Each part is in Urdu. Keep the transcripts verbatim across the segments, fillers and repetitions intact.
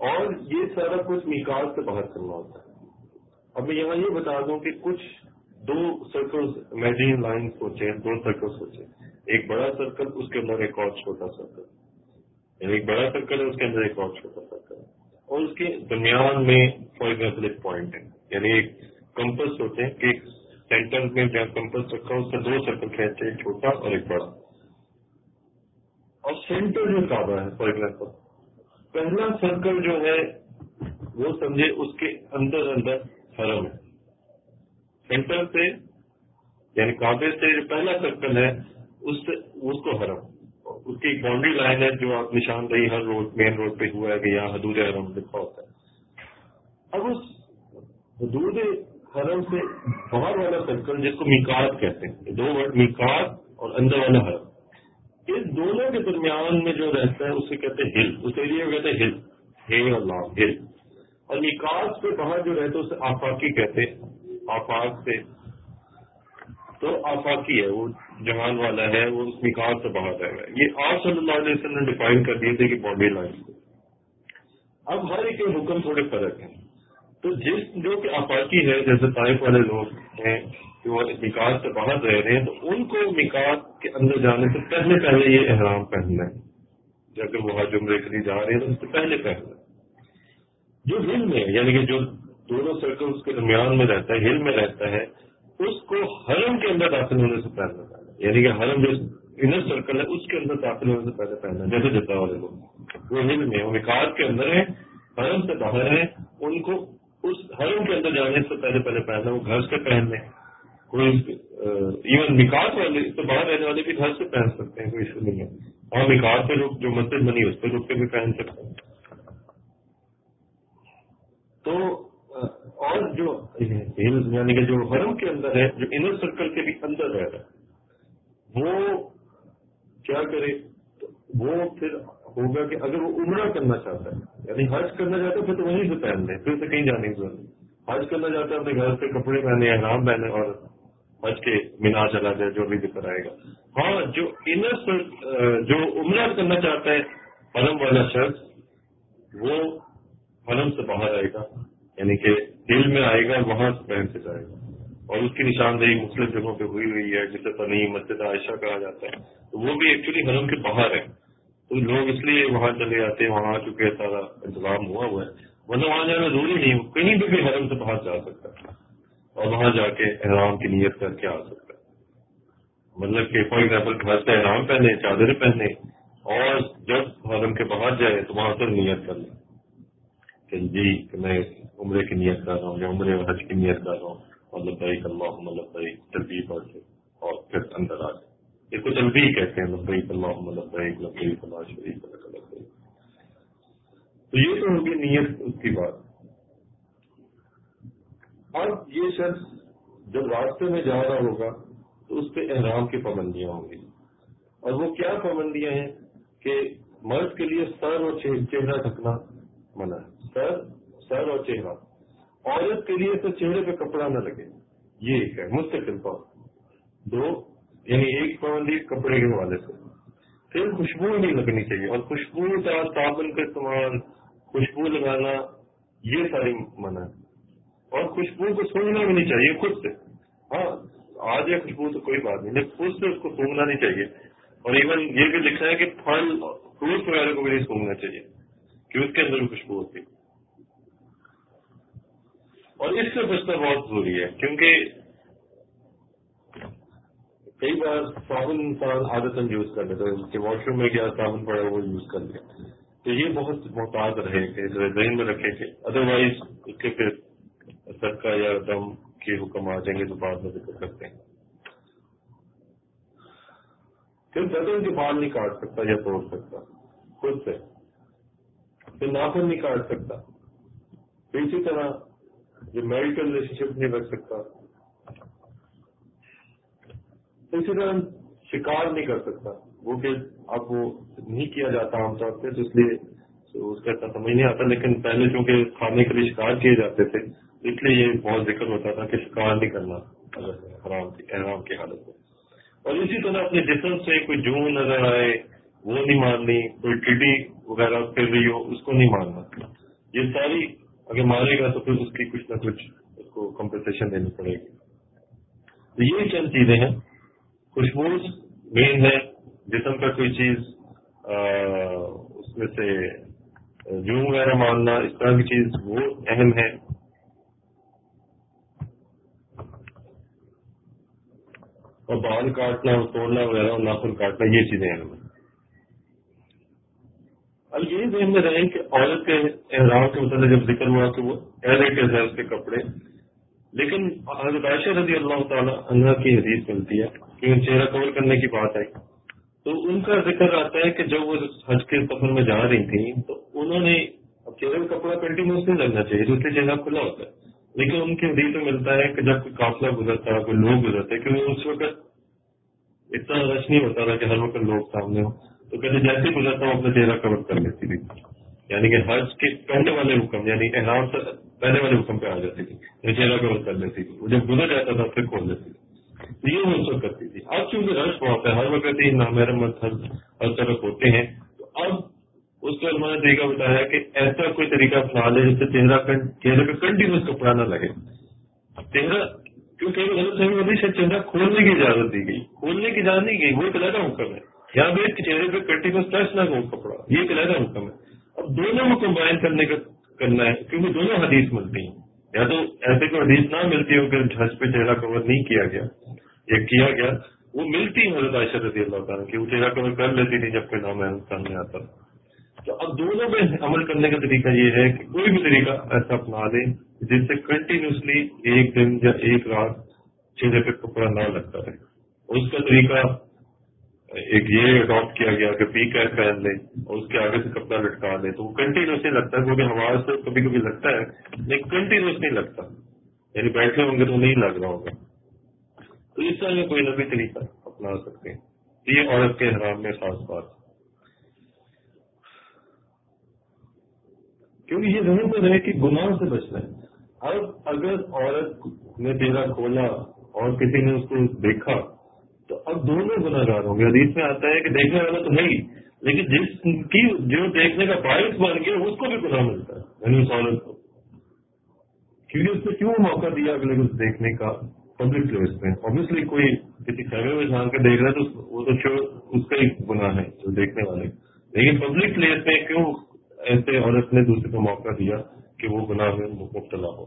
اور یہ سارا کچھ میقات سے باہر کرنا ہوتا ہے. اب میں یہاں یہ بتا دوں کہ کچھ دو سرکلز امیجنری لائن سوچے، دو سرکل سوچے، ایک بڑا سرکل، اس کے اندر ایک اور چھوٹا سرکل، یعنی ایک بڑا سرکل ہے اس کے اندر ایک اور چھوٹا سرکل ہے، اور اس کے درمیان میں فار ایگزامپل ایک پوائنٹ ہے. یعنی ایک کمپس سوچیں کہ ایک سینٹر میں جہاں کمپس رکھا اس سے دو سرکل کھینچے، ایک چھوٹا اور ایک بڑا، اور سینٹر جو کعبہ ہے فار ایگزامپل، پہلا سرکل جو ہے وہ سمجھے اس کے اندر اندر حرم ہے. سینٹر سے یعنی کعبے سے جو پہلا سرکل ہے اس سے اس کو حرم، اس کی ایک باؤنڈری لائن ہے جو آپ نشاندہی ہر روڈ مین روڈ پہ ہوا ہے کہ یہاں حدود حرم لکھا ہوتا ہے. اب اس حدود حرم سے باہر والا سرکل جس کو میقات کہتے ہیں، دو ورڈ میقات اور اندر والا حرم، اس دونوں کے درمیان میں جو رہتا ہے اسے کہتے ہیں ہل، اس ایریا کو کہتے ہیں ہل، ہے اللہ ہل. اور میقات سے باہر جو رہتا ہے اسے آفاقی کہتے ہیں، آفاق سے تو آفاقی ہے، وہ جہان والا ہے، وہ اس میقات سے باہر رہے گا. یہ آپ صلی اللہ علیہ وسلم نے ڈیفائن کر دیے تھے کہ باؤنڈری لائن کو. اب ہر ایک کے حکم تھوڑے فرق ہیں. تو جس جو کہ آفاقی ہے، جیسے طائف والے لوگ ہیں جو میقات سے باہر رہ رہے ہیں، تو ان کو میقات کے اندر جانے سے پہلے پہلے یہ احرام پہننا ہے. جب وہ حج عمرے کے لیے جا رہے ہیں تو اس سے پہلے پہننا ہے. جو ہل میں یعنی کہ جو دونوں سرکلز کے درمیان میں رہتا ہے، ہل میں رہتا ہے، اس کو حرم کے اندر داخل ہونے سے پہلے پہننا، یعنی کہ حرم جو انر سرکل ہے اس کے اندر داخل ہونے سے پہلے پہننا. جیسے جتا والے لوگ وہ ہل میں، وہ میقات کے اندر ہیں، حرم سے باہر ہیں، ان کو اس حرم کے اندر جانے سے پہلے پہلے پہننا. وہ گھر سے پہن لیں، کوئی ایون میقات والے تو باہر رہنے والے بھی گھر سے پہن سکتے ہیں، کوئی ایشو نہیں ہے. اور میقات پہ لوگ جو مسجد بنی اس پہ رک کے بھی پہن سکتے ہیں. تو اور جو یعنی کہ جو حرم کے اندر ہے، جو انر سرکل کے بھی اندر رہ رہا ہے، وہ کیا کرے؟ وہ پھر ہوگا کہ اگر وہ عمرہ کرنا چاہتا ہے، یعنی حج کرنا چاہتا ہے، پھر تو وہیں سے پہن لیں، پھر سے کہیں جانے کی ضرورت نہیں. حج کرنا چاہتا ہے اپنے گھر سے کپڑے پہنے، احرام پہنے اور حج کے مینا چلا جائے، جو بھی ذکر آئے گا. ہاں جو انر جو عمرہ کرنا چاہتا ہے حرم والا شخص، وہ حرم سے باہر آئے گا، یعنی کہ دل میں آئے گا، وہاں سے پہن سے جائے گا. اور اس کی نشاندہی مختلف جگہوں پہ ہوئی ہوئی ہے، جسے تنعیم مسجد عائشہ کہا جاتا ہے. تو وہ بھی ایکچولی حرم کے باہر ہے، تو لوگ اس لیے وہاں چلے جاتے ہیں، وہاں چونکہ سارا انتظام ہوا ہوا ہے، ورنہ وہاں جانا ضروری نہیں، کہیں بھی بھی حرم سے باہر جا سکتا ہے اور وہاں جا کے احرام کی نیت کر کے آ سکتا ہے. مطلب کہ فار ایگزامپل گھر سے احرام پہنے، چادر پہنے، اور جب حرم کے باہر جائے تو وہاں سے نیت کر لیں کہ جی کہ میں عمرے کی نیت کر رہا ہوں یا عمرے اور حج کی نیت کر رہا ہوں، اور لبیک اللہم لبیک تلبیہ پڑھ کے اور پھر اندر آ جائے. اس کو تلبیہ کہتے ہیں، لبیک اللہم لبیک لبیک لا شریک لک لبیک. تو یہ تو ہوگی نیت اس کی بات. اب یہ شخص جب راستے میں جا رہا ہوگا تو اس پہ احرام کی پابندیاں ہوں گی. اور وہ کیا پابندیاں ہیں کہ مرد کے لیے سر اور چہرہ ڈھکنا منع ہے. سر سر اور چہرہ. عورت کے لیے تو چہرے پہ کپڑا نہ لگے، یہ ایک ہے مستقل طور. دو یعنی ایک پابندی کپڑے کے حوالے سے. پھر خوشبو نہیں لگنی چاہیے، اور خوشبو کا صابن کا استعمال، خوشبو لگانا، یہ ساری منع ہے. اور خوشبو کو سونگنا بھی نہیں چاہیے خود سے. ہاں آ جائے خوشبو تو کوئی بات نہیں، لیکن خود سے اس کو سونگنا نہیں چاہیے. اور ایون یہ بھی لکھا ہے کہ پھل فروٹ وغیرہ کو بھی نہیں سونگنا چاہیے کہ اس کے اندر بھی خوشبو ہوتی ہے. اور اس سے بچنا بہت ضروری ہے، کیونکہ کئی بار صابن انسان عادتاً یوز کر لیتا ہے کہ واش روم میں کیا صابن پڑا وہ یوز کر لیا. تو یہ بہت محتاط رہے کہ ذہن میں رکھے کہ ادروائز اس کے پھر صدقہ یا دم کے حکم آ جائیں گے تو بعد میں ذکر کرتے ہیں. پھر بدن کے بال نہیں کاٹ سکتا یا توڑ سکتا خود سے. پھر ناخن نہیں کاٹ سکتا. پھر اسی طرح جو میریٹل ریلیشن شپ نہیں رکھ سکتا. اسی طرح شکار نہیں کر سکتا، وہ کہ اب وہ نہیں کیا جاتا عام طور پہ، تو اس لیے اس کا اتنا سمجھ نہیں آتا. لیکن پہلے چونکہ کھانے کے لیے شکار کیے جاتے تھے، اس لیے یہ بہت ذکر ہوتا تھا کہ شکار نہیں کرنا حرام کی احرام کی حالت میں. اور اسی طرح اپنے جسم سے کوئی جون نظر آئے وہ نہیں مارنی، کوئی ٹڈی وغیرہ پھر رہی ہو اس کو نہیں مارنا. یہ ساری اگر مارے گا تو پھر اس کی کچھ نہ کچھ اس کو کمپنسیشن دینی پڑے گی. تو یہ چند چیزیں ہیں. خوشبوز مین ہے، جسم کا کوئی چیز اس میں سے جوں وغیرہ ماننا، اس طرح کی چیز وہ اہم ہے. اور بال کاٹنا اور توڑنا وغیرہ اور ناخن کاٹنا یہ چیزیں اہم ہیں. اب یہ ذہن میں رہے کہ عورت کے احرام کے متعلق جب ذکر ہوا کہ وہ ایلیٹز ہے اس کے کپڑے، لیکن حضرت عائشہ رضی اللہ تعالی عنہا کی حدیث ملتی ہے کہ چہرہ کور کرنے کی بات آئی تو ان کا ذکر آتا ہے کہ جب وہ حج کے سفر میں جا رہی تھیں تو انہوں نے، اب چہرے کا کپڑا کنٹینیوس نہیں لگنا چاہیے تو اس لیے چہرہ کھلا ہوتا ہے، لیکن ان کی حدیث میں ملتا ہے کہ جب کوئی قافلہ گزرتا ہے، کوئی لوگ گزرتے ہیں، کیونکہ اس وقت اتنا رش نہیں ہوتا تھا کہ ہر وقت لوگ سامنے ہوں، تو کہتے جیسے ہی گزرتا ہوں اپنا چہرہ کور کر لیتی تھی. یعنی کہ حج کے پہلے والے حکم یعنی احرام سے پہلے والے حکم پہ آ جاتی تھی، یہ چہرہ کور کر لیتی تھی. وہ جب گزر جاتا تھا پھر کھول لیتی تھی. یہ وہ اس وقت کرتی تھی. اب چونکہ رش بہت ہے، ہر وقت ہی نامحرم ہر طرف ہوتے ہیں، تو اب اس کو علماء نے طریقہ بتایا کہ ایسا کوئی طریقہ اپنا لے جس سے چہرہ چہرے پہ کنٹینیوس کپڑا نہ لگے. چہرہ کیونکہ غلط فہمی ہوتی ہے، چہرہ کھولنے کی اجازت دی گئی، کھولنے کی اجازت نہیں گئی، وہ ایک علیحدہ حکم ہے. یہاں بھی چہرے پہ کنٹینیوس ٹچ نہ ہو کپڑا، یہ ایک علیحدہ حکم ہے. اب دونوں کو کمبائن کرنے کا کرنا ہے کیونکہ دونوں حدیث ملتی ہیں. یا تو ایسے کوئی حدیث نہ ملتی ہو کہ حج پہ چہرہ کور نہیں کیا گیا یا کیا گیا، وہ ملتی ہے حضرت عائشہ رضی اللہ تعالیٰ کی، وہ چہرہ کور کر لیتی تھی جب کوئی نام سامنے آتا. تو اب دونوں میں عمل کرنے کا طریقہ یہ ہے کہ کوئی بھی طریقہ ایسا اپنا لیں جس سے کنٹینیوسلی ایک دن یا ایک رات چہرے پہ کپڑا نہ لگتا رہے. اس کا طریقہ ایک یہ اڈاپٹ کیا گیا کہ پی کیپ پہن لیں اور اس کے آگے سے کپڑا لٹکا لیں تو وہ کنٹینیوس نہیں لگتا، کیونکہ ہوا سے کبھی کبھی لگتا ہے لیکن کنٹینیوس نہیں لگتا، یعنی بیٹھے ہوں گے تو نہیں لگ رہا ہوگا. تو اس طرح میں کوئی نہ کوئی طریقہ اپنا سکتے ہیں. یہ عورت کے احرام میں خاص بات، کیونکہ یہ ذہن میں رہے کہ گناہ سے بچنا ہے. اب اگر عورت نے چہرہ کھولا اور کسی نے اس کو دیکھا تو اب دونوں گناہ گار ہوں گے. حدیث میں آتا ہے کہ دیکھنے والا تو ہے ہی، لیکن جس کی جو دیکھنے کا باعث بن گیا اس کو بھی گناہ ملتا ہے، یعنی اس عورت کو، کیونکہ اس نے کیوں موقع دیا اگلے کو دیکھنے کا پبلک پلیس میں. اوبیسلی کوئی کسی خیمے میں جان کے دیکھ رہا ہے تو وہ تو شور اس کا ہی گناہ ہے جو دیکھنے والے، لیکن پبلک پلیس میں کیوں ایسے عورت نے دوسرے کو موقع دیا کہ وہ گناہ میں مبتلا ہو.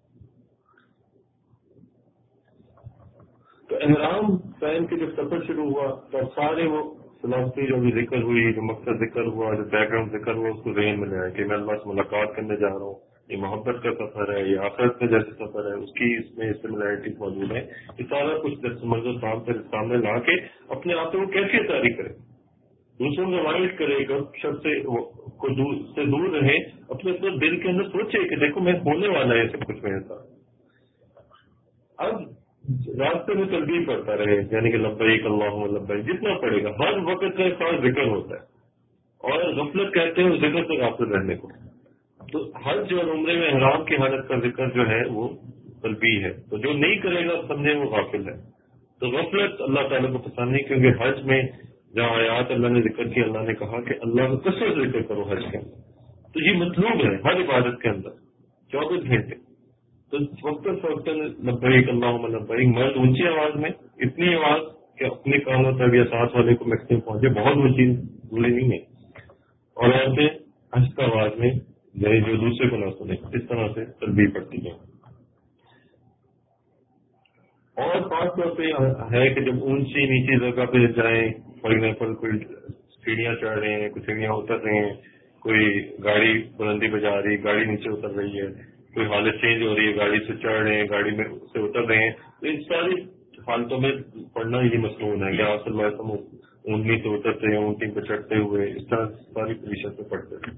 تو احرام پہن کے جب سفر شروع ہوا تو سارے وہ فلاسفی جو بھی ذکر ہوئی، جو مقصد ذکر ہوا، جو بیک گراؤنڈ ذکر ہوا، اس کو ذہن میں لے آئے کہ میں اللہ سے ملاقات کرنے جا رہا ہوں، یہ محبت کا سفر ہے، یہ آخرت میں جیسے سفر ہے، اس کی اس میں سملیرٹیز موجود ہے. یہ سارا کچھ منظر سامنے لا کے اپنے آپ کو کیفیت جاری کرے، دوسروں کو اوائڈ کرے گا، شب سے کو دور سے دور رہے، اپنے اپنے دل کے اندر سوچے کہ دیکھو میں ہونے والا ہے سب کچھ میرے ساتھ. اب راستے میں تلبیہ پڑتا رہے، یعنی کہ لبیک اللہم لبیک جتنا پڑے گا. ہر وقت کا ایک خاص ذکر ہوتا ہے اور غفلت کہتے ہیں اس ذکر سے غافل رہنے کو. تو حج اور عمرے میں احرام کی حالت کا ذکر جو ہے وہ تلبیہ ہے، تو جو نہیں کرے گا سمجھے وہ غافل ہے. تو غفلت اللہ تعالیٰ کو پسند نہیں، کیونکہ حج میں جہاں آیات اللہ نے ذکر کی، اللہ نے کہا کہ اللہ کا کثرت ذکر کرو حج کے اندر. تو یہ مطلوب ہے ہر عبادت کے اندر چوبیس گھنٹے. تو وقتاً فوقتاً لبیک اللہم لبیک، مرد اونچی آواز میں، اتنی آواز کہ اپنے کانوں تک یا ساتھ والے کو میکسیمم پہنچے، بہت اونچی ضروری نہیں ہے، اور عورتیں آہستہ آواز میں جائے جو دوسرے کو نہ سنے، اس طرح سے تلبیہ پڑتی ہے. اور خاص طور پہ ہے کہ جب اونچی نیچی جگہ پہ جائیں، فار ایگزامپل کوئی سیڑھیاں چڑھ رہے ہیں، کوئی سیڑھیاں اتر رہے ہیں، کوئی گاڑی بلندی پہ جا رہی ہے، گاڑی نیچے اتر رہی ہے، کوئی حالت چینج ہو رہی ہے، گاڑی سے چڑھ رہے ہیں، گاڑی میں سے اتر رہے ہیں، تو ان ساری حالتوں میں پڑھنا یہ مصنون ہے کہ آپ صلی اللہ علیہ وسلم اونٹنی سے اترتے ہیں، اونٹنی پہ چڑھتے ہوئے، اس طرح ساری پوزیشن پہ پڑھتے ہیں.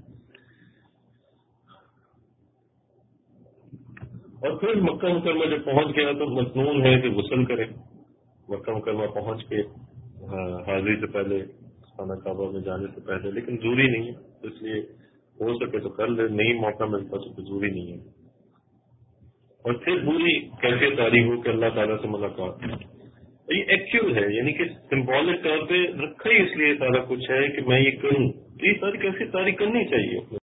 اور پھر مکہ مکرمہ جب پہنچ گیا تو مصنون ہے کہ غسل کرے. مکہ مکرمہ پہنچ کے حاضری سے پہلے، خانہ کعبہ میں جانے سے پہلے، لیکن ضروری نہیں ہے، اس لیے ہو سکے تو کر لے، نہیں موقع ملتا تو ضروری نہیں ہے. اور پھر پوری کیفیت تاریخ ہو کہ اللہ تعالیٰ سے ملاقات. یہ ایکچوئل ہے، یعنی کہ سمبولک طور پہ رکھا ہی اس لیے سارا کچھ ہے کہ میں یہ کروں. یہ ساری کیفیت تاریخ کرنی چاہیے.